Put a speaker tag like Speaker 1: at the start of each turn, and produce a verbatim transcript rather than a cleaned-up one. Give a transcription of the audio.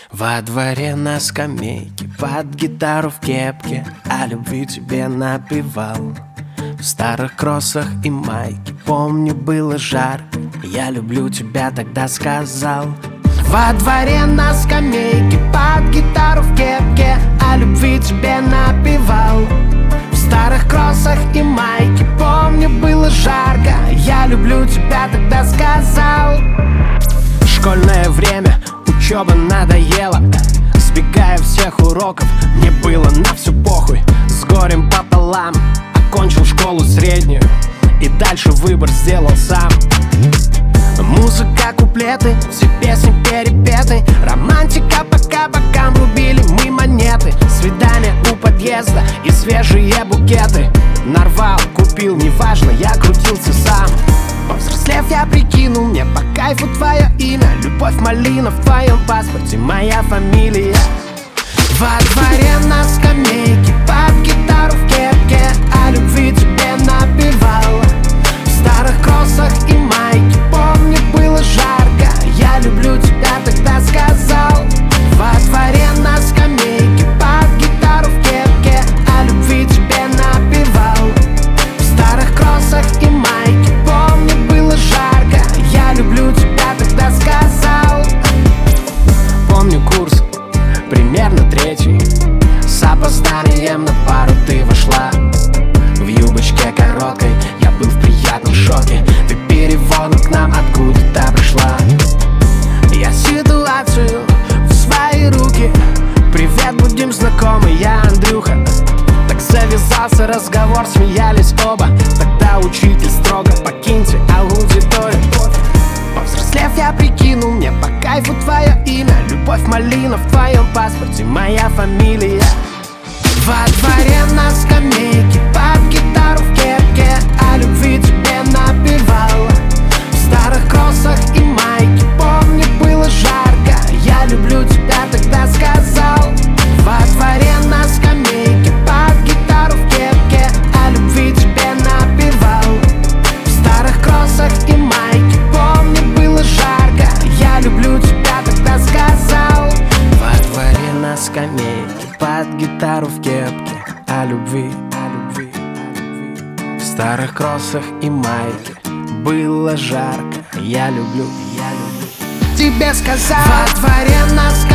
Speaker 1: Во дворе на скамейке, под гитару в кепке, о любви тебе напевал. В старых кроссах и майке, помню, было жарко, я люблю тебя тогда сказал. Во дворе на скамейке, под гитару в кепке, о любви тебе напевал. В старых кроссах и майке, помню, было жарко, я люблю тебя тогда сказал. Школьное время, учеба надоела, сбегая всех уроков, мне было на все похуй. С горем пополам окончил школу среднюю и дальше выбор сделал сам. Музыка, куплеты, все песни перепеты, романтика по кабакам, рубили мы монеты. Свидания у подъезда и свежие букеты. Нарвал, купил, неважно, я крутился сам. Повзрослев, я прикинул, мне по кайфу твое имя. Любовь малина в твоем паспорте, моя фамилия. Во дворе на скамейке, под гитару в кепке, о любви тебе напевал. В старых кроссах и майке, помню, было жарко, я люблю тебя тогда сказал. Во дворе на скамейке, под гитару в кепке, о любви тебе напевал. В старых кроссах и майке, помню, было жарко, я люблю тебя тогда сказал. Помню курс, примерно третий, с опозданием на пару ты вошла. В юбочке короткой, я был в приятном шоке. Ты переводом к нам откуда-то пришла. Я ситуацию в свои руки. Привет, будем знакомы, я Андрюха. Так завязался разговор, смеялись оба. Тогда учитель строго: покиньте аудиторию. Повзрослев, я прикинул, мне по кайфу твое имя. Любовь малина в твоем паспорте, моя фамилия. Во дворе на скамейке, под гитару в кепке, о любви тебе напевал. В старых кроссах и майке, помню, было жарко, я люблю тебя тогда сказал. Во дворе на скамейке, под гитару в кепке, о любви тебе напевал. В старых кроссах и майке, помню, было жарко, я люблю тебя тогда сказал. Во дворе на скамейке, под гитару в кепке, о любви, о любви, о любви. В старых кроссах и майке, было жарко, я люблю, я люблю тебе сказал. Во дворе на скамейке,